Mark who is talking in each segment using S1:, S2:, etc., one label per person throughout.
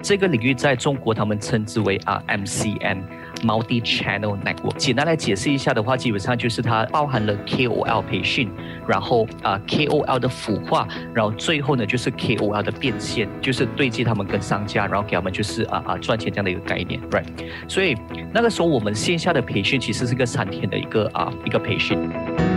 S1: 这个领域在中国他们称之为MCN。Multi-channel network， 简单来解释一下的话，基本上就是它包含了 KOL 培训，然后KOL 的孵化，然后最后呢就是 KOL 的变现，就是对接他们跟商家，然后给他们就是赚钱这样的一个概念 ，right？ 所以那个时候我们线下的培训其实是个3天的一个培训。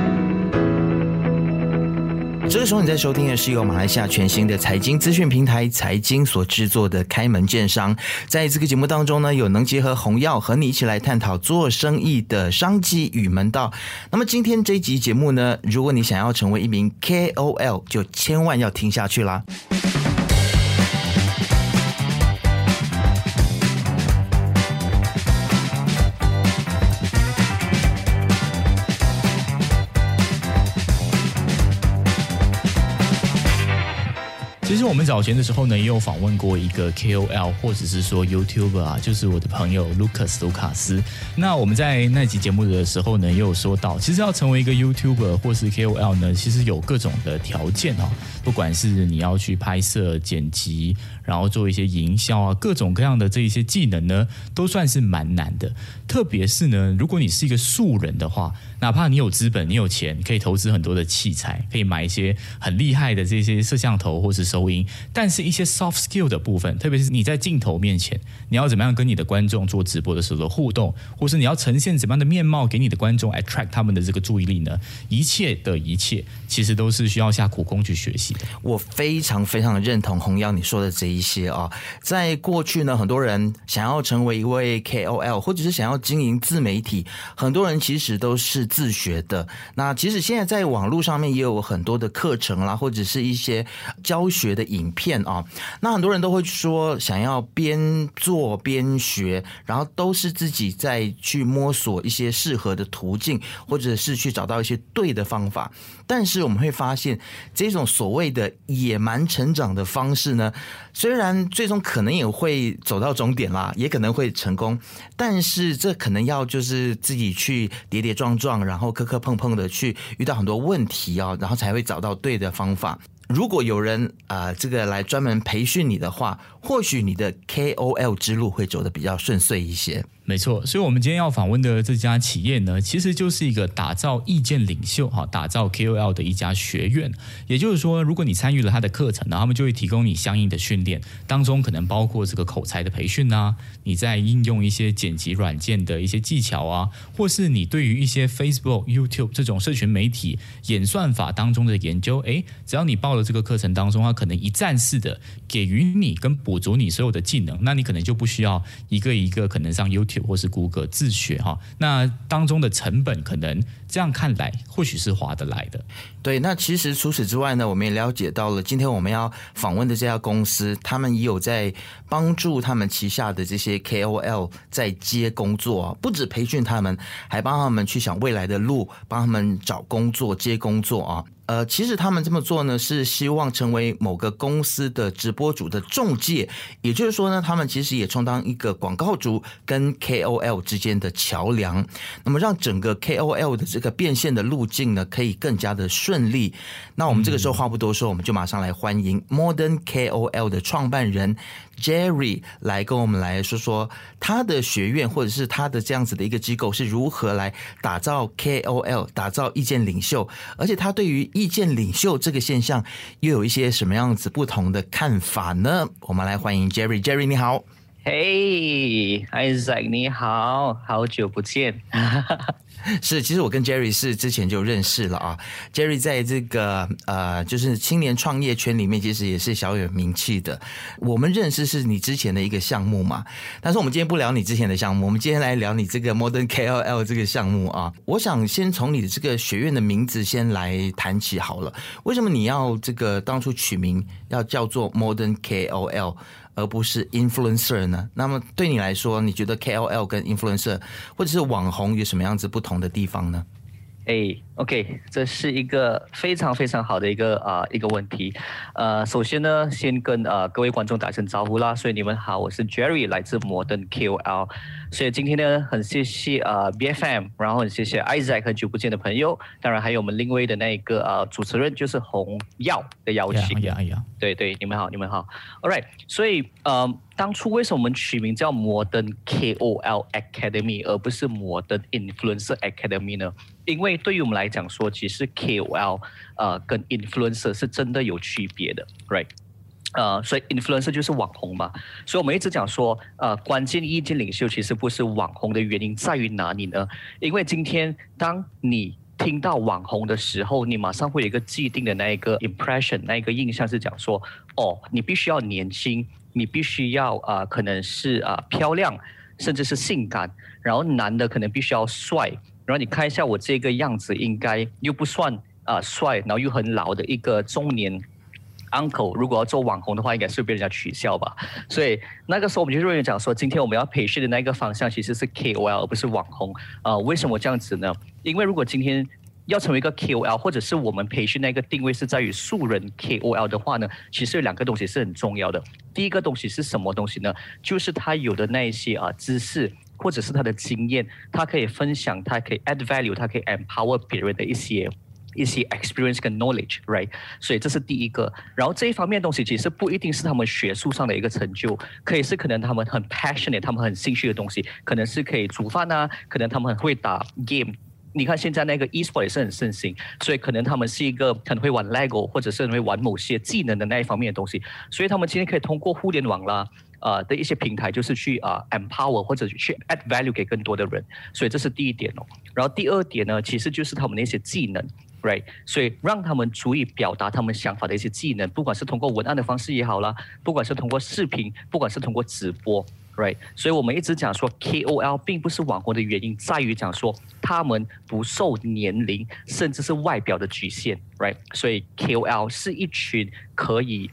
S2: 这个时候你在收听的是由马来西亚全新的财经资讯平台财经所制作的开门见商。在这个节目当中呢，有能结合弘耀和你一起来探讨做生意的商机与门道。那么今天这一集节目呢，如果你想要成为一名 KOL， 就千万要听下去啦。
S3: 其实我们早前的时候呢，也有访问过一个 KOL 或者是说 YouTuber 啊，就是我的朋友卢卡斯。那我们在那集节目的时候呢，也有说到，其实要成为一个 YouTuber 或是 KOL 呢，其实有各种的条件啊，不管是你要去拍摄、剪辑，然后做一些营销啊，各种各样的这一些技能呢，都算是蛮难的。特别是呢，如果你是一个素人的话，哪怕你有资本、你有钱，可以投资很多的器材，可以买一些很厉害的这些摄像头或是收音，但是一些 soft skill 的部分，特别是你在镜头面前，你要怎么样跟你的观众做直播的时候的互动，或是你要呈现怎么样的面貌给你的观众 attract 他们的这个注意力呢？一切其实都是需要下苦功去学习的。
S2: 我非常非常认同弘耀你说的这一些啊，在过去呢，很多人想要成为一位 KOL， 或者是想要经营自媒体，很多人其实都是自学的。那其实现在在网络上面也有很多的课程啦，或者是一些教学的影片啊。那很多人都会说想要边做边学，然后都是自己在去摸索一些适合的途径，或者是去找到一些对的方法。但是我们会发现，这种所谓的野蛮成长的方式呢，虽然最终可能也会走到终点啦，也可能会成功，但是这可能要就是自己去跌跌撞撞，然后磕磕碰碰的去遇到很多问题啊，然后才会找到对的方法。如果有人这个来专门培训你的话，或许你的 KOL 之路会走得比较顺遂一些。
S3: 没错，所以我们今天要访问的这家企业呢，其实就是一个打造意见领袖、打造 KOL 的一家学院。也就是说，如果你参与了他的课程呢，他们就会提供你相应的训练，当中可能包括这个口才的培训啊，你在应用一些剪辑软件的一些技巧啊，或是你对于一些 Facebook、YouTube 这种社群媒体演算法当中的研究，只要你报了这个课程当中，它可能一站式的给予你跟补足你所有的技能，那你可能就不需要一个一个可能上 YouTube或是 Google 自学哈，那当中的成本可能这样看来或许是划得来的。
S2: 对，那其实除此之外呢，我们也了解到了今天我们要访问的这家公司，他们也有在帮助他们旗下的这些 KOL 在接工作啊，不止培训他们，还帮他们去想未来的路，帮他们找工作、接工作啊。其实他们这么做呢，是希望成为某个公司的直播主的中介，也就是说呢，他们其实也充当一个广告主跟 KOL 之间的桥梁，那么让整个 KOL 的这个变现的路径呢，可以更加的顺利。那我们这个时候话不多说，我们就马上来欢迎 Modern KOL 的创办人 Jerry 来跟我们来说说他的学院或者是他的这样子的一个机构是如何来打造 KOL， 打造意见领袖，而且他对于意见领袖这个现象又有一些什么样子不同的看法呢？我们来欢迎 Jerry。 你好。
S1: Hey Isaac， 你好，好久不见。
S2: 是，其实我跟 Jerry 是之前就认识了啊。Jerry 在这个就是青年创业圈里面，其实也是小有名气的。我们认识是你之前的一个项目嘛，但是我们今天不聊你之前的项目，我们今天来聊你这个 Modern KOL 这个项目啊。我想先从你的这个学院的名字先来谈起好了。为什么你要这个当初取名要叫做 Modern KOL？而不是 influencer 呢？那么对你来说，你觉得 KOL 跟 influencer 或者是网红有什么样子不同的地方呢？
S1: OK， 这是一个非常非常好的一个问题。首先呢，先跟各位观众打声招呼啦。所以你们好，我是 Jerry， 来自摩登 KOL。所以今天呢，很谢谢BFM， 然后很谢谢 Isaac， 很久不见的朋友，当然还有我们另外的那个主持人就是洪耀的邀请。对对，你们好，你们好。All right， 所以当初为什么我们取名叫摩登 KOL Academy， 而不是摩登 Influencer Academy 呢？因为对于我们来讲说，其实 KOL 跟 Influencer 是真的有区别的 ，right？所以 influencer 就是网红嘛，所以我们一直讲说，关键意见领袖其实不是网红的原因在于哪里呢？因为今天当你听到网红的时候，你马上会有一个既定的那一个 impression， 那一个印象是讲说，哦，你必须要年轻，你必须要可能是漂亮，甚至是性感，然后男的可能必须要帅，然后你看一下我这个样子，应该又不算帅，然后又很老的一个中年uncle， 如果要做网红的话，应该是被人家取笑吧。所以那个时候我们就认为讲说，今天我们要培训的那个方向其实是 KOL， 而不是网红。为什么这样子呢？因为如果今天要成为一个 KOL， 或者是我们培训那个定位是在于素人 KOL 的话呢，其实有两个东西是很重要的。第一个东西是什么东西呢？就是他有的那一些知识，或者是他的经验，他可以分享，他可以 add value， 他可以 empower 别人的一些 experience 跟 knowledge，right？ 所以这是第一个。然后这一方面的东西其实不一定是他们学术上的一个成就，可以是可能他们很 passionate， 他们很兴趣的东西，可能是可以煮饭啊，可能他们很会打 game。你看现在那个 e-sport 也是很盛行，所以可能他们是一个很会玩 LEGO， 或者是很会玩某些技能的那一方面的东西，所以他们今天可以通过互联网啦的一些平台，就是去empower 或者去 add value 给更多的人，所以这是第一点哦。然后第二点呢，其实就是他们的一些技能。Right， 所以让他们足以表达他们想法的一些技能，不管是通过文案的方式也好啦，不管是通过视频，不管是通过直播 ，Right， 所以我们一直讲说 KOL 并不是网红的原因，在于讲说他们不受年龄甚至是外表的局限 ，Right， 所以 KOL 是一群可以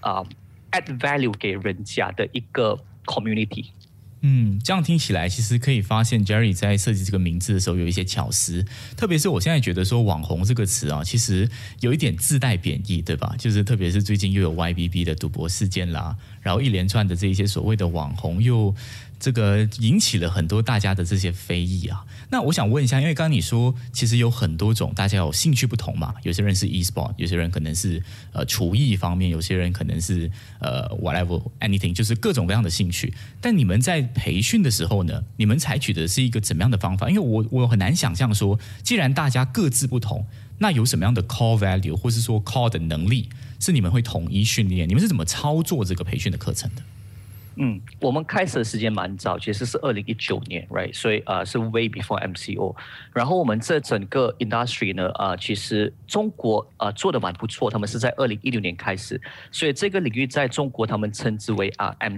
S1: add value 给人家的一个 community。
S3: 这样听起来，其实可以发现 Jerry 在设计这个名字的时候有一些巧思，特别是我现在觉得说网红这个词啊，其实有一点自带贬义，对吧？就是特别是最近又有 YBB 的赌博事件啦，然后一连串的这一些所谓的网红又这个引起了很多大家的这些非议啊。那我想问一下，因为刚刚你说其实有很多种，大家有兴趣不同嘛，有些人是 e-sport， 有些人可能是厨艺方面，有些人可能是whatever anything， 就是各种各样的兴趣。但你们在培训的时候呢，你们采取的是一个怎么样的方法？因为我很难想象说，既然大家各自不同，那有什么样的 core value 或是说 core 的能力是你们会统一训练？你们是怎么操作这个培训的课程的？
S1: 我们开始的时间蛮早，其实是2019年 ，right？ 所以是 way before MCO。然后我们这整个 industry 呢，其实中国做的蛮不错，他们是在2016年开始，所以这个领域在中国他们称之为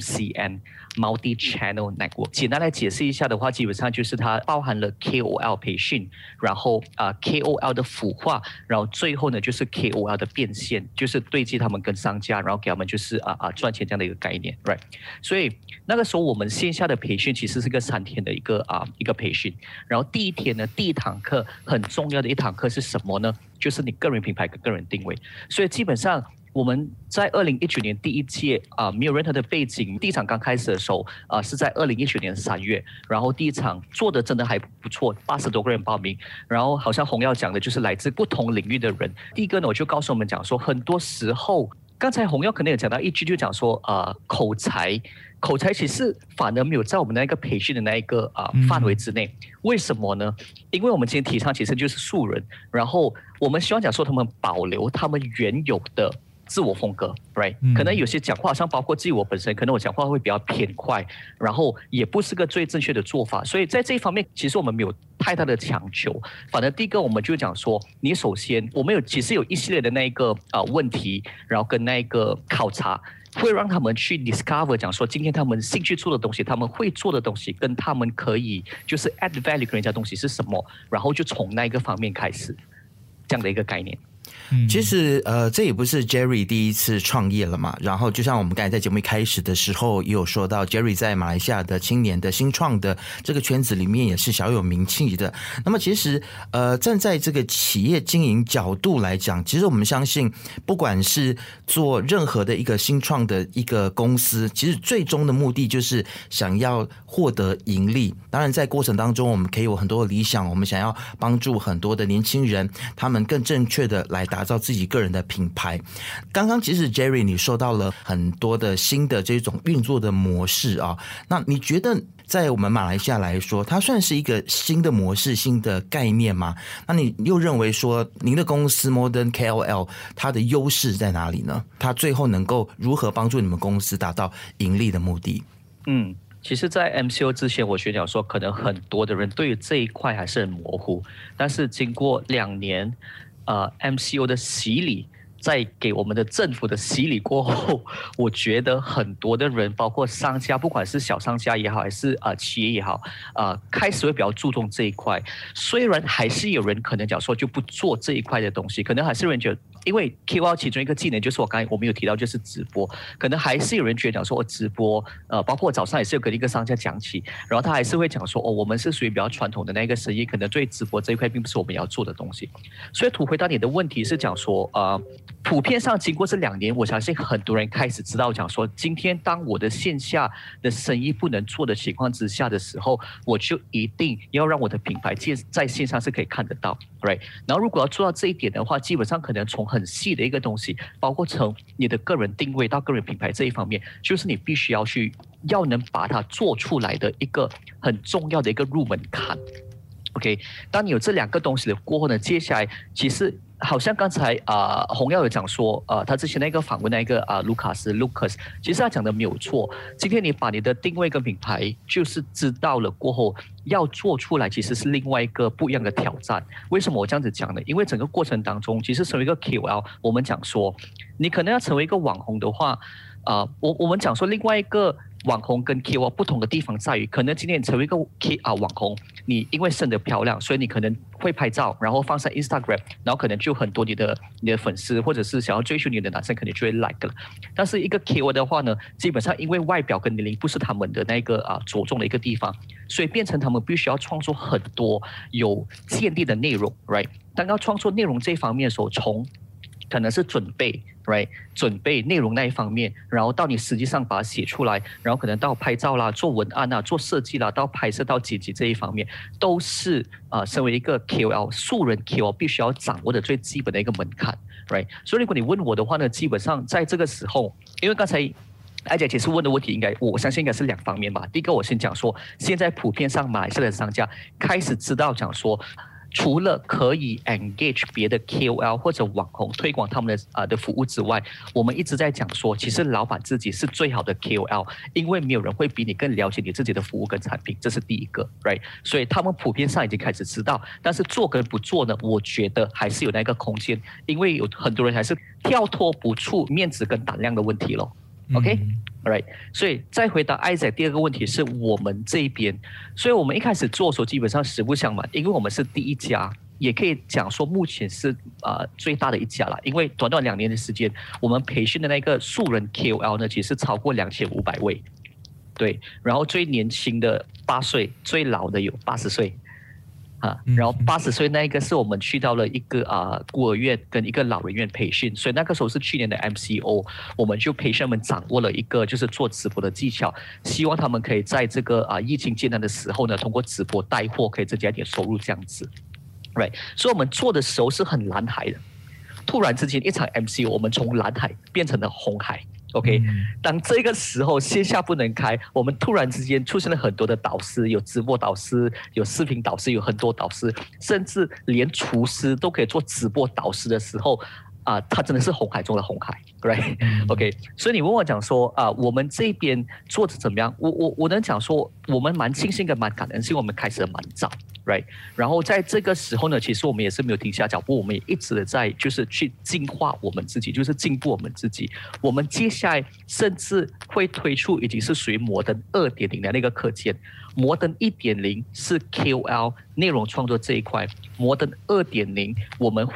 S1: MCN。Multi Channel Network， 简单来解释一下的话，基本上就是它包含了 KOL 培训，然后KOL 的孵化，然后最后呢就是 KOL 的变现，就是对接他们跟商家，然后给他们就是赚钱这样的一个概念 ，right？ 所以那个时候我们线下的培训其实是个3天的一个培训，然后第一天呢，第一堂课很重要的一堂课是什么呢？就是你个人品牌跟个人定位，所以基本上。我们在2019年第一届没有任何的背景，第一场刚开始的时候是在2019年3月，然后第一场做的真的还不错，80多个人报名，然后好像洪耀讲的就是来自不同领域的人。第一个呢，我就告诉我们讲说，很多时候刚才洪耀可能有讲到一句，就讲说口才其实反而没有在我们那个培训的那一个范围之内。为什么呢？因为我们今天提倡其实就是素人，然后我们希望讲说他们保留他们原有的自我风格 ，right？ 可能有些讲话，好像包括自己我本身，可能我讲话会比较偏快，然后也不是个最正确的做法，所以在这一方面，其实我们没有太大的强求。反正第一个，我们就讲说，你首先，我们其实有一系列的那一个问题，然后跟那个考察。会让他们去 discover 讲说，今天他们兴趣做的东西，他们会做的东西，跟他们可以就是 add value 给人家的东西是什么，然后就从那一个方面开始，这样的一个概念。
S2: 其实这也不是 Jerry 第一次创业了嘛。然后就像我们刚才在节目一开始的时候也有说到 ，Jerry 在马来西亚的青年的新创的这个圈子里面也是小有名气的。那么其实站在这个企业经营角度来讲，其实我们相信，不管是做任何的一个新创的一个公司，其实最终的目的就是想要获得盈利。当然在过程当中我们可以有很多的理想，我们想要帮助很多的年轻人，他们更正确的来打造自己个人的品牌。刚刚其实 Jerry 你说到了很多的新的这种运作的模式啊，那你觉得在我们马来西亚来说，它算是一个新的模式、新的概念吗？那你又认为说您的公司 Modern KOL 它的优势在哪里呢？它最后能够如何帮助你们公司达到盈利的目的？
S1: 其实在 MCO 之前，我学长说可能很多的人对于这一块还是很模糊，但是经过2年MCO 的洗礼，在给我们的政府的洗礼过后，我觉得很多的人，包括商家，不管是小商家也好，还是企业也好，开始会比较注重这一块。虽然还是有人可能讲说就不做这一块的东西，可能还是有人觉得，因为 KOL 其中一个技能就是我们有提到就是直播，可能还是有人觉得讲说我直播，包括我早上也是有跟一个商家讲起，然后他还是会讲说我们是属于比较传统的那个生意，可能对直播这一块并不是我们要做的东西。所以回答你的问题是讲说普遍上经过这2年，我相信很多人开始知道讲说，今天当我的线下的生意不能做的情况之下的时候，我就一定要让我的品牌在线上是可以看得到 ，right？ 然后如果要做到这一点的话，基本上可能从很细的一个东西，包括从你的个人定位到个人品牌这一方面，就是你必须要能把它做出来的一个很重要的一个入门槛。OK， 当你有这2个东西了过后呢，接下来其实好像刚才洪耀有讲说，他之前那个访问那个Lucas， 其实他讲的没有错。今天你把你的定位跟品牌就是知道了过后，要做出来其实是另外一个不一样的挑战。为什么我这样子讲呢？因为整个过程当中，其实成为一个 KOL， 我们讲说，你可能要成为一个网红的话，我们讲说另外一个网红跟 KOL 不同的地方在于，可能今天你成为一个网红，你因为生得漂亮，所以你可能会拍照，然后放上 Instagram， 然后可能就很多你的粉丝或者是想要追求你的男生可能就会 like 了。但是一个 KOL 的话呢，基本上因为外表跟年龄不是他们的那个着重的一个地方，所以变成他们必须要创作很多有建立的内容 ，right？ 当要创作内容这一方面的时候，从可能是准备内容那一方面，然后到你实际上把它写出来，然后可能到拍照啦、做文案啦、做设计啦，到拍摄到剪辑这一方面，都是身为一个 KOL 素人 KOL 必须要掌握的最基本的一个门槛 ，right？ 所以如果你问我的话呢，基本上在这个时候，因为刚才艾姐其实问的问题我相信应该是2方面吧。第一个我先讲说，现在普遍上马来西亚的商家开始知道讲说，除了可以 engage 别的 KOL 或者网红推广他们的服务之外，我们一直在讲说，其实老板自己是最好的 KOL， 因为没有人会比你更了解你自己的服务跟产品，这是第一个 ，right？ 所以他们普遍上已经开始知道，但是做跟不做呢，我觉得还是有那个空间，因为有很多人还是跳脱不出面子跟胆量的问题咯。OK，right， 所以再回答 Isaac 第2个问题是我们这一边，所以我们一开始做的时候基本上实不相瞒，因为我们是第一家，也可以讲说目前是最大的一家了，因为短2年的时间，我们培训的那个素人 KOL 呢，其实超过2500位，对，然后最年轻的8岁，最老的有80岁。然后80岁那一个是我们去到了一个孤儿院跟一个老人院培训，所以那个时候是去年的 MCO， 我们就培训他们掌握了一个就是做直播的技巧，希望他们可以在这个疫情艰难的时候呢，通过直播带货可以增加一点收入这样子 ，right？ 所以我们做的时候是很蓝海的，突然之间一场 MCO， 我们从蓝海变成了红海。OK， 当这个时候线下不能开，我们突然之间出现了很多的导师，有直播导师，有视频导师，有很多导师，甚至连厨师都可以做直播导师的时候，它真的是红海中的红海 ，right？OK， 所以你问我讲说我们这边做的怎么样？我能讲说，我们蛮庆幸跟蛮感恩，是因为我们开始的蛮早。right， 然后在这个时候呢，其实我们也是没有停下脚步，我们也一直的在就是去进化我们自己，就是进步我们自己。我们接下来甚至会推出已经是属于摩登 2.0 的那个课件。摩登 1.0 是 KOL 内容创作这一块，摩登 2.0 我们会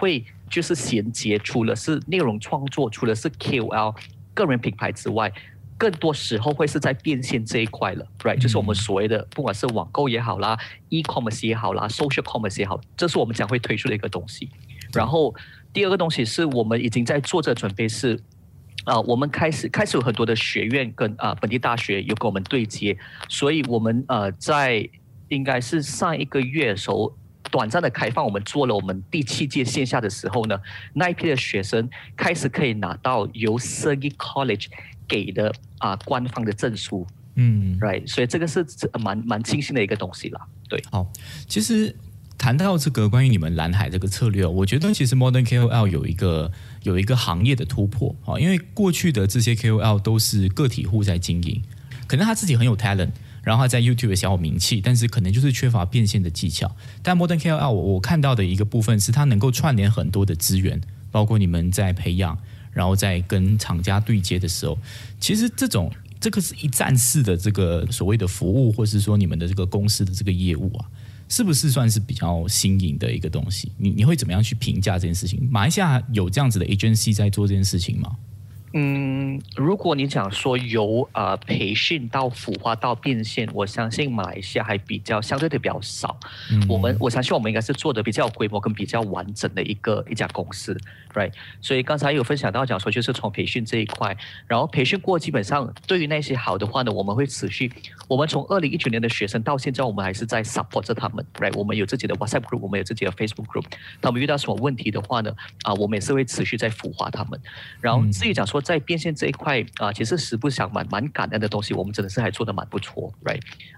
S1: 就是衔接，除了是内容创作，除了是 KOL 个人品牌之外，更多时候会是在变现这一块了 ，right？ 就是我们所谓的不管是网购也好啦 ，e-commerce 也好啦 ，social commerce 也好，这是我们将会推出的一个东西。然后第二个东西是我们已经在做这准备是。我们开始有很多的学院跟本地大学有跟我们对接，所以我们在应该是上一个月的时候短暂的开放，我们做了我们第7届线下的时候呢，那一批的学生开始可以拿到由 Sergey College 给的官方的证书，right， 所以这个是蛮庆幸的一个东西啦，对。
S3: 好，其实谈到这个关于你们蓝海这个策略，我觉得其实 Modern KOL 有一个行业的突破，因为过去的这些 KOL 都是个体户在经营，可能他自己很有 talent， 然后他在 YouTube 也小有名气，但是可能就是缺乏变现的技巧。但 Modern KOL 我看到的一个部分是他能够串联很多的资源，包括你们在培养，然后在跟厂家对接的时候，其实这个是一站式的这个所谓的服务，或是说你们的这个公司的这个业务啊，是不是算是比较新颖的一个东西？你会怎么样去评价这件事情？马来西亚有这样子的 agency 在做这件事情吗？
S1: 如果你讲说由培训到孵化到变现，我相信马来西亚还相对的比较少。我相信我们应该是做的比较有规模跟比较完整的一家公司 ，right？ 所以刚才有分享到讲说，就是从培训这一块，然后培训过基本上对于那些好的话呢，我们会持续。我们从2019年的学生到现在，我们还是在 support 着他们 ，right？ 我们有自己的 WhatsApp group， 我们有自己的 Facebook group。他们遇到什么问题的话呢，我们也是会持续在孵化他们。然后至于讲说在变现这一块其实实不相瞒，蛮感恩的东西，我们真的是还做得蛮不错 ，right？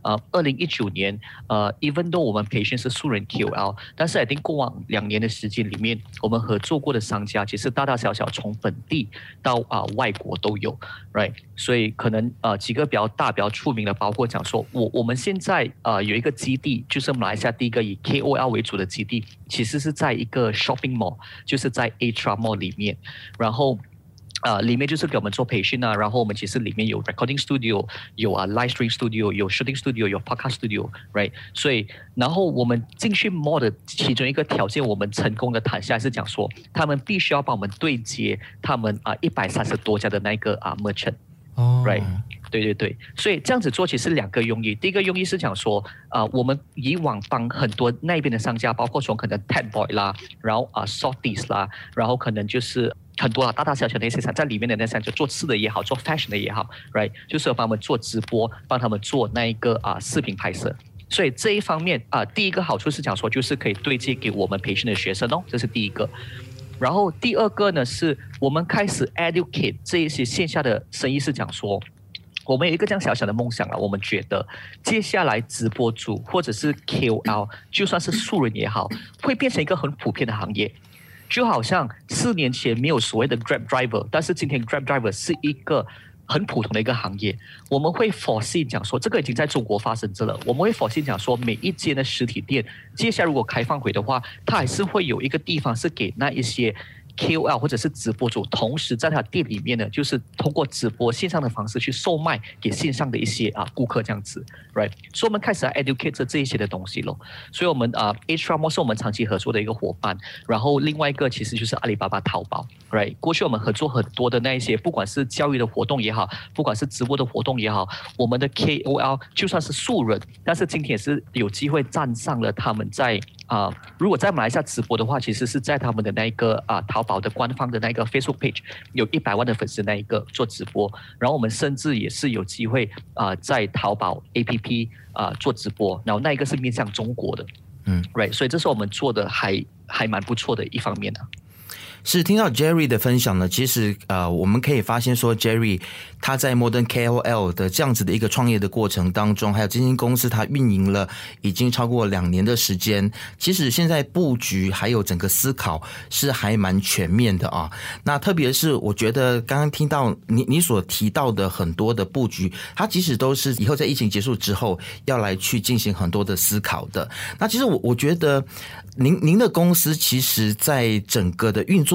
S1: 2019年even though 我们培训是素人 KOL， 但是I think过往2年的时间里面，我们合作过的商家其实大大小小从本地到外国都有 ，right？ 所以可能几个比较大、比较出名的，包括讲说我们现在有一个基地，就是马来西亚第一个以 KOL 为主的基地，其实是在一个 shopping mall， 就是在 Atra Mall 里面，然后。里面就是给我们做培训啊，然后我们其实里面有 recording studio， 有live stream studio， 有 shooting studio， 有 podcast studio，right？ 所以，然后我们进去 mall 的其中一个条件，我们成功的谈下来是讲说，他们必须要帮我们对接他们130多家的那个merchant，right？对，所以这样子做其实2个用意。第一个用意是讲说，我们以往帮很多那边的商家，包括从可能 Tabboy 啦，然后Salties 啦，然后可能就是很多大大小小的那些在里面的那些就做吃的也好，做 fashion 的也好 ，right？ 就是帮他们做直播，帮他们做那一个视频拍摄。所以这一方面第一个好处是讲说，就是可以对接给我们培训的学生哦，这是第一个。然后第二个呢，是我们开始 educate 这一些线下的生意，是讲说。我们有一个这样小小的梦想了，我们觉得接下来直播主或者是 KOL， 就算是素人也好，会变成一个很普遍的行业。就好像4年前没有所谓的 Grab Driver， 但是今天 Grab Driver 是一个很普通的一个行业。我们会 foresee 讲说，这个已经在中国发生着了。我们会 foresee 讲说，每一间的实体店，接下来如果开放回的话，它还是会有一个地方是给那一些。KOL 或者是直播主，同时在他店里面呢，就是通过直播线上的方式去售卖给线上的一些顾客这样子 ，right？ 所以我们开始educate 这一些的东西咯。所以我们Atra Mall 是我们长期合作的一个伙伴，然后另外一个其实就是阿里巴巴淘宝 ，right？ 过去我们合作很多的那一些，不管是教育的活动也好，不管是直播的活动也好，我们的 KOL 就算是素人，但是今天也是有机会站上了他们在。如果在马来西亚直播的话，其实是在他们的那个淘宝的官方的那个 Facebook page 有100万的粉丝那一个做直播，然后我们甚至也是有机会在淘宝 APP 做直播，然后那一个是面向中国的，right？ 所以这是我们做的还蛮不错的一方面啊。
S2: 是听到 Jerry 的分享呢，其实我们可以发现说 Jerry 他在 Modern KOL 的这样子的一个创业的过程当中，还有这间公司他运营了已经超过2年的时间，其实现在布局还有整个思考是还蛮全面的啊。那特别是我觉得刚刚听到你所提到的很多的布局，它其实都是以后在疫情结束之后要来去进行很多的思考的。那其实我觉得您的公司其实在整个的运作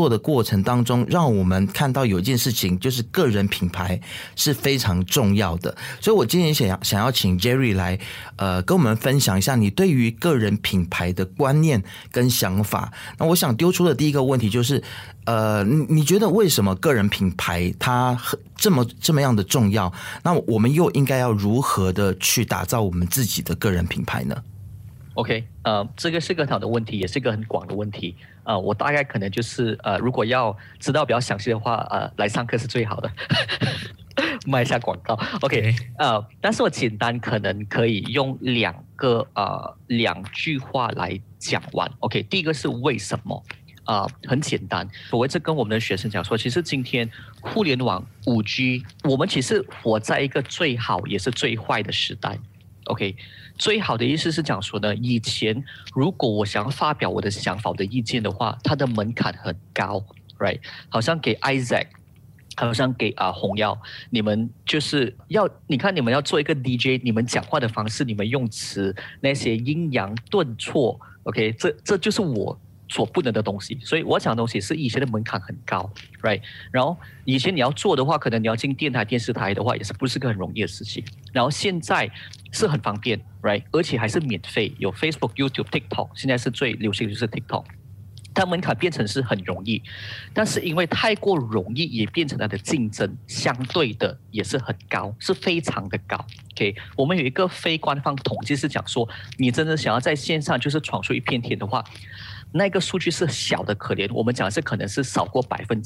S2: 作的过程当中，让我们看到有一件事情，就是个人品牌是非常重要的。所以我今天想要请 Jerry 来跟我们分享一下你对于个人品牌的观念跟想法。那我想丢出的第一个问题就是你觉得为什么个人品牌它这么样的重要？那我们又应该要如何的去打造我们自己的个人品牌呢
S1: ？OK， 这个是个很好的问题，也是个很广的问题。我大概可能就是如果要知道比较详细的话，来上课是最好的。卖一下广告 ，OK， 但是我简单可能可以用两句话来讲完。OK， 第一个是为什么？很简单，我一直跟我们的学生讲说，其实今天互联网 5G， 我们其实活在一个最好也是最坏的时代。OK， 最好的意思是讲说呢，以前如果我想要发表我的想法、我的意见的话，它的门槛很高 ，right？ 好像给 Isaac， 好像给洪耀，你们就是你看你们要做一个 DJ， 你们讲话的方式、你们用词那些阴阳顿挫 ，OK， 这就是我所不能的东西，所以我讲的东西是以前的门槛很高 ，right？ 然后以前你要做的话，可能你要进电台、电视台的话，也是不是个很容易的事情。然后现在是很方便 ，right？ 而且还是免费，有 Facebook、YouTube、TikTok， 现在是最流行的就是 TikTok。它门槛变成是很容易，但是因为太过容易，也变成它的竞争相对的也是很高，是非常的高。OK， 我们有一个非官方统计是讲说，你真的想要在线上就是闯出一片天的话，那个数据是小的可怜。我们讲的是可能是少过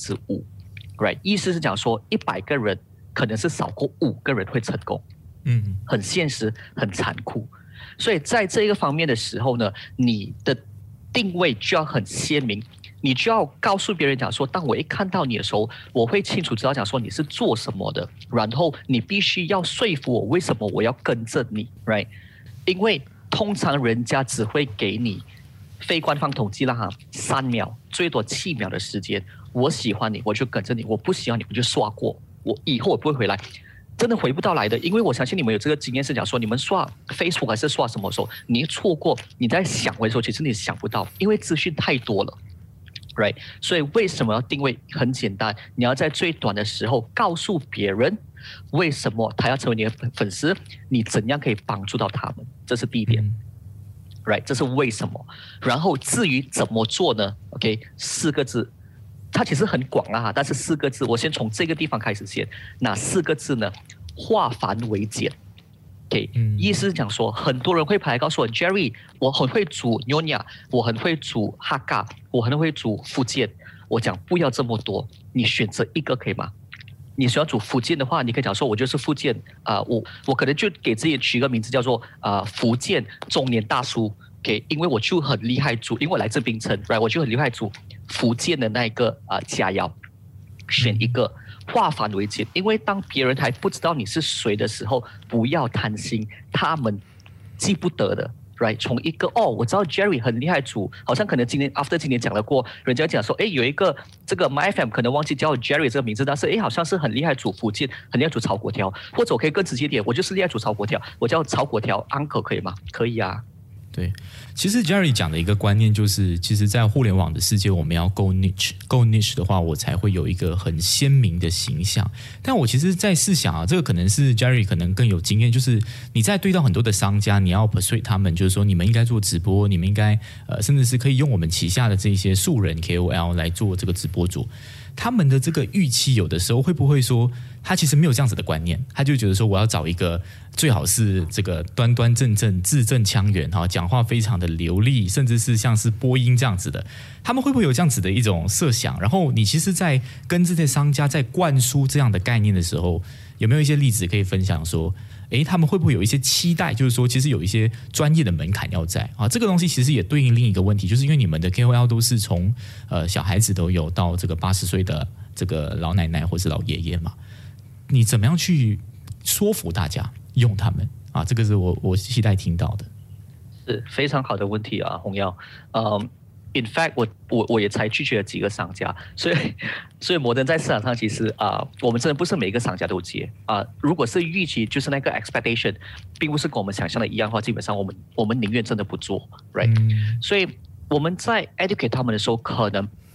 S1: 5%，right？ 意思是讲说100个人可能是少过5个人会成功，很现实，很残酷。所以在这个方面的时候呢，你的定位就要很鲜明，你就要告诉别人讲说，当我一看到你的时候，我会清楚知道讲说你是做什么的，然后你必须要说服我为什么我要跟着你 ，right？ 因为通常人家只会给你非官方统计啦，3秒最多7秒的时间，我喜欢你我就跟着你，我不喜欢你我就刷过，我以后我不会回来。真的回不到来的，因为我相信你们有这个经验是讲说，你们刷 Facebook 还是刷什么时候，你一错过，你在想回的时候，其实你想不到，因为资讯太多了 ，right？ 所以为什么要定位？很简单，你要在最短的时候告诉别人为什么他要成为你的粉丝，你怎样可以帮助到他们，这是第一点。right， 这是为什么。然后至于怎么做呢 ？OK，4个字。它其实很广啊，但是4个字，我先从这个地方开始先。哪4个字呢？化繁为简。OK，意思是讲说，很多人会跑来告诉我 ，Jerry， 我很会煮牛腩，我很会煮哈嘎，我很会煮福建。我讲不要这么多，你选择一个可以吗？你想要煮福建的话，你可以讲说，我就是福建我可能就给自己取一个名字叫做福建中年大叔。OK， 因为我就很厉害煮，因为我来自槟城 ，right， 我就很厉害煮福建的那一个佳肴，选一个化繁为简。因为当别人还不知道你是谁的时候，不要贪心，他们记不得的 ，right？ 从一个我知道 Jerry 很厉害煮，好像可能今年讲了过，人家讲说，有一个这个 MyFM 可能忘记叫 Jerry 这个名字，但是好像是很厉害煮福建，很厉害煮炒粿条，或者我可以更直接点，我就是厉害煮炒粿条，我叫炒粿条 Uncle 可以吗？可以啊。
S3: 对，其实 Jerry 讲的一个观念就是，其实在互联网的世界，我们要够 niche 的话，我才会有一个很鲜明的形象。但我其实在试想这个可能是 Jerry 可能更有经验，就是你在对到很多的商家，你要 persuade 他们，就是说你们应该做直播，你们应该甚至是可以用我们旗下的这些素人 KOL 来做这个直播主。他们的这个预期有的时候会不会说，他其实没有这样子的观念，他就觉得说我要找一个最好是这个端端正正、字正腔圆讲话非常的流利，甚至是像是播音这样子的，他们会不会有这样子的一种设想？然后你其实在跟这些商家在灌输这样的概念的时候，有没有一些例子可以分享说，他们会不会有一些期待，就是说其实有一些专业的门槛要在这个东西其实也对应另一个问题，就是因为你们的 KOL 都是从小孩子都有到这个80岁的这个老奶奶或是老爷爷嘛，你怎么样去说服大家用他们这个是我期待听到的。
S1: 是非常好的问题啊，洪耀。In fact， 我也才拒绝了几个商家，所以摩登在市场上其实我们真的不是每一个商家都接如果是预期就是那个 expectation， 并不是跟我们想象的一样的话，基本上我们宁愿真的不做 ，right？所以我们在 educate 他们的时候，可能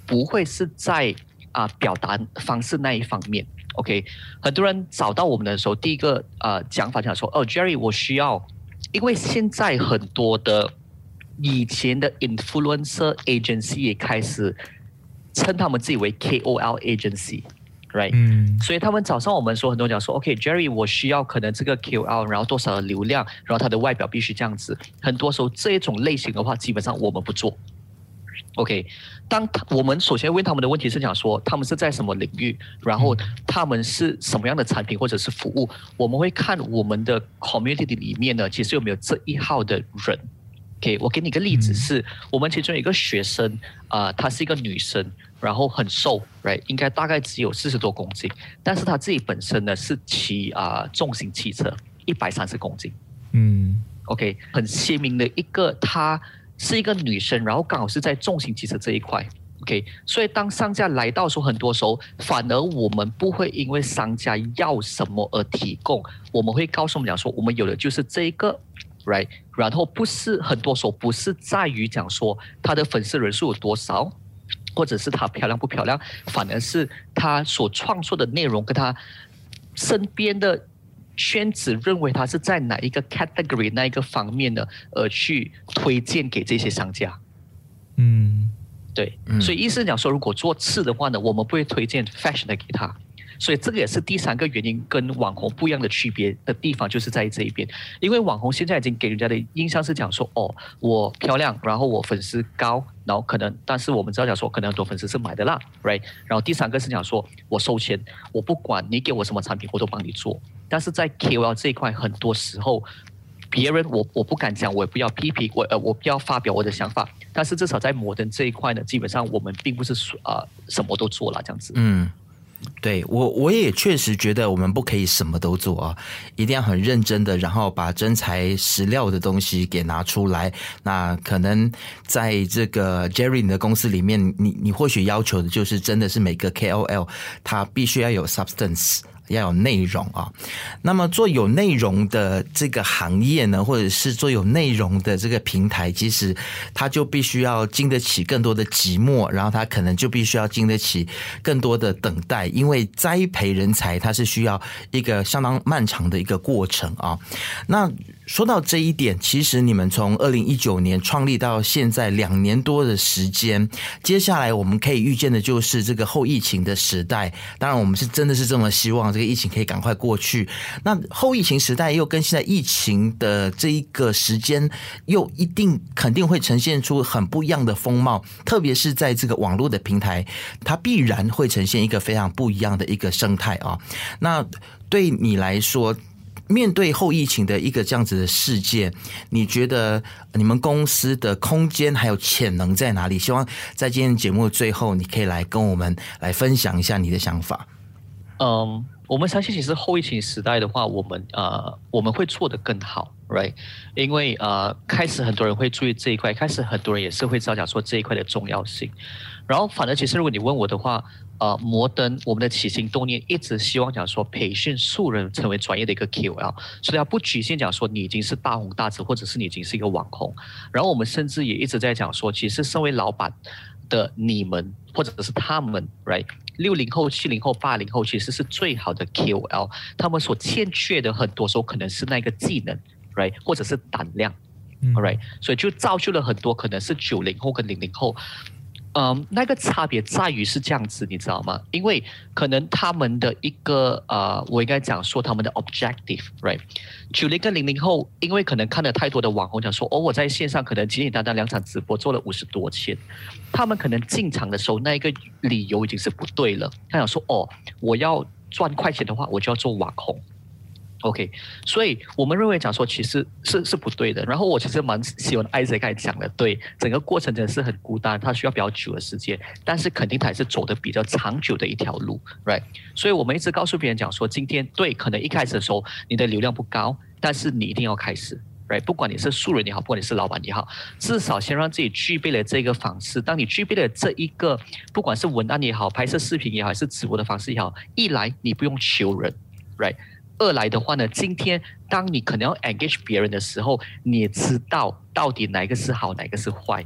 S1: 不会是在表达方式那一方面。OK， 很多人找到我们的时候，第一个讲法讲说，Jerry， 我需要，因为现在很多的以前的 influencer agency 也开始称他们自己为 KOL agency。Right，所以他们找上我们说，很多人讲说 ，OK，Jerry，我需要可能这个 KOL， 然后多少的流量，然后他的外表必须这样子。很多时候这一种类型的话，基本上我们不做。OK， 当我们首先问他们的问题是讲说，他们是在什么领域，然后他们是什么样的产品或者是服务，我们会看我们的 community 里面呢，其实有没有这一号的人。OK， 我给你一个例子是，我们其中有一个学生，她是一个女生，然后很瘦 ，right， 应该大概只有40多公斤，但是她自己本身呢是骑重型汽车，130公斤。OK， 很鲜明的一个，她是一个女生，然后刚好是在重型汽车这一块。OK， 所以当商家来到的时候，很多时候反而我们不会因为商家要什么而提供，我们会告诉我们讲说，我们有的就是这一个。Right， 然后不是很多时候不是在于讲说他的粉丝人数有多少，或者是他漂亮不漂亮，反而是他所创作的内容跟他身边的圈子认为他是在哪一个 category 那一个方面的，而去推荐给这些商家。对，所以意思讲说，如果做次的话呢，我们不会推荐 fashion 的给他。所以这个也是第3个原因，跟网红不一样的区别的地方，就是在这一边。因为网红现在已经给人家的印象是讲说，我漂亮，然后我粉丝高，然后可能，但是我们知道讲说，可能很多粉丝是买的啦 ，right？ 然后第3个是讲说，我收钱，我不管你给我什么产品，我都帮你做。但是在 KOL 这一块，很多时候别人我不敢讲，我也不要批评，我不要发表我的想法。但是至少在摩登这一块呢，基本上我们并不是什么都做了这样子。
S2: 对，我也确实觉得我们不可以什么都做啊，一定要很认真的，然后把真材实料的东西给拿出来。那可能在这个 Jerry 的公司里面，你或许要求的就是真的是每个 KOL 他必须要有 substance，要有内容啊。那么做有内容的这个行业呢，或者是做有内容的这个平台，其实它就必须要经得起更多的寂寞，然后它可能就必须要经得起更多的等待，因为栽培人才它是需要一个相当漫长的一个过程啊。那说到这一点，其实你们从2019年创立到现在2年多的时间，接下来我们可以预见的就是这个后疫情的时代。当然我们是真的是这么希望这个疫情可以赶快过去。那后疫情时代又跟现在疫情的这一个时间又肯定会呈现出很不一样的风貌，特别是在这个网络的平台，它必然会呈现一个非常不一样的一个生态啊。那对你来说，面对后疫情的一个这样子的世界，你觉得你们公司的空间还有潜能在哪里？希望在今天节目的最后，你可以来跟我们来分享一下你的想法。
S1: 我们相信其实后疫情时代的话，我们会做得更好 ，right？ 因为开始很多人会注意这一块，开始很多人也是会知道讲说这一块的重要性。然后反而其实如果你问我的话，摩登我们的起心动念一直希望讲说培训素人成为专业的一个 KOL， 所以它不局限讲说你已经是大红大紫，或者是你已经是一个网红。然后我们甚至也一直在讲说，其实身为老板的你们或者是他们 ，right？60后、70后、80后其实是最好的 KOL， 他们所欠缺的很多时候可能是那个技能 ，right？ 或者是胆量 ，right？ 所以就造就了很多可能是90后跟00后。那个差别在于是这样子，你知道吗？因为可能他们的一个我应该讲说他们的 objective，right？90跟00后，因为可能看了太多的网红讲说，我在线上可能简简单单2场直播做了50多千，他们可能进场的时候那一个理由已经是不对了。他想说，我要赚快钱的话，我就要做网红。OK， 所以我们认为讲说其实是不对的。然后我其实蛮喜欢Isaac刚才讲的，对，整个过程真的是很孤单，它需要比较久的时间，但是肯定它也是走的比较长久的一条路 ，right？ 所以我们一直告诉别人讲说，今天对，可能一开始的时候你的流量不高，但是你一定要开始。Right， 不管你是素人也好，不管你是老板也好，至少先让自己具备了这个方式。当你具备了这一个，不管是文案也好，拍摄视频也好，还是直播的方式也好，一来你不用求人 ，right？二来的话呢，今天当你可能要 engage 别人的时候，你也知道到底哪一个是好，哪一个是坏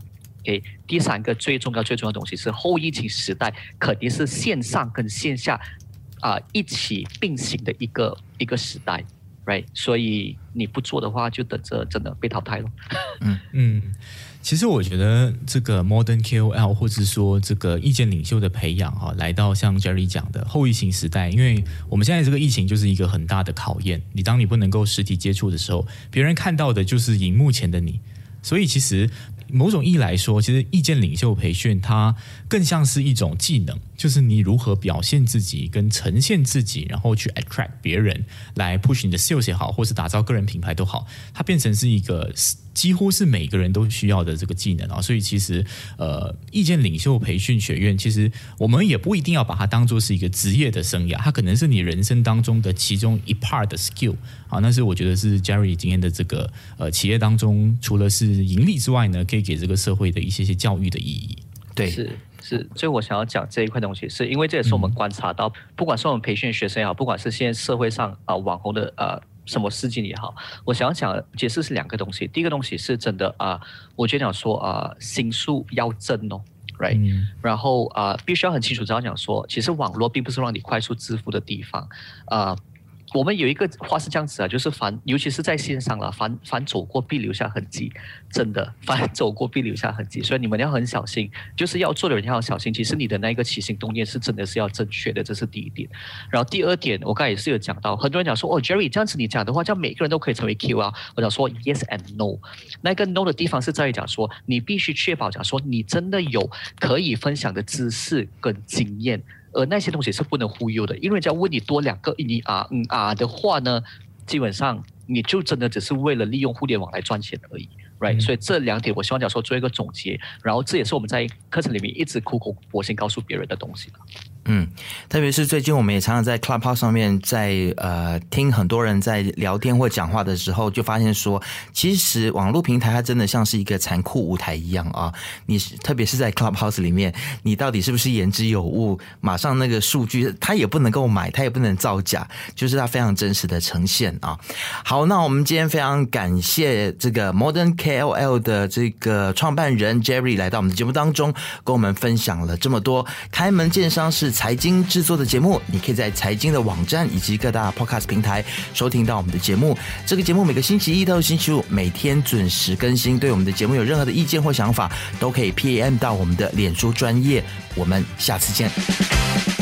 S1: OK， 第三个最重要的东西是后疫情时代肯定是线上跟线下一起并行的一个时代 ，right？ 所以你不做的话，就等着真的被淘汰了。
S3: 其实我觉得这个 modern KOL 或者说这个意见领袖的培养来到像 Jerry 讲的后疫情时代，因为我们现在这个疫情就是一个很大的考验。当你不能够实体接触的时候，别人看到的就是荧幕前的你，所以其实某种意义来说，其实意见领袖培训它更像是一种技能，就是你如何表现自己跟呈现自己，然后去 attract 别人来 push 你的 sales 也好，或是打造个人品牌都好，它变成是一个几乎是每个人都需要的这个技能所以其实意见领袖培训学院，其实我们也不一定要把它当作是一个职业的生涯，它可能是你人生当中的其中一 part 的 skill 那是我觉得是 Jerry 今天的这个企业当中，除了是盈利之外呢，可以给这个社会的一些教育的意义。
S2: 对，
S1: 是，所以我想要讲这一块东西，是因为这也是我们观察到，不管是我们培训学生也好，不管是现在社会上网红的什么事情也好，我想要讲解释是两个东西。第一个东西是真的我觉得讲说心术要正right？然后必须要很清楚知道讲说，其实网络并不是让你快速致富的地方我们有一个话是这样子就是尤其是在线上凡走过必留下痕迹，真的凡走过必留下痕迹，所以你们要很小心，就是要做的人要小心。其实你的那个起心动念是真的是要正确的，这是第一点。然后第二点，我刚才也是有讲到，很多人讲说Jerry 这样子你讲的话，这样每个人都可以成为 KOL。我讲说 yes and no， 那个 no 的地方是在于讲说，你必须确保讲说你真的有可以分享的知识跟经验。那些东西是不能忽悠的，因为人家问你多两个你的话呢，基本上你就真的只是为了利用互联网来赚钱而已 ，right？所以这两点我希望讲说做一个总结，然后这也是我们在课程里面一直苦口婆心告诉别人的东西了。
S2: 特别是最近我们也常常在 Clubhouse 上面在听很多人在聊天或讲话的时候，就发现说，其实网络平台它真的像是一个残酷舞台一样你特别是在 Clubhouse 里面，你到底是不是言之有物，马上那个数据它也不能够买，它也不能造假，就是它非常真实的呈现好，那我们今天非常感谢这个 Modern KOL 的这个创办人 Jerry 来到我们的节目当中，跟我们分享了这么多。开门见山是财经制作的节目，你可以在财经的网站以及各大 podcast 平台收听到我们的节目。这个节目每个星期一到星期五每天准时更新。对我们的节目有任何的意见或想法，都可以 PM 到我们的脸书专页。我们下次见。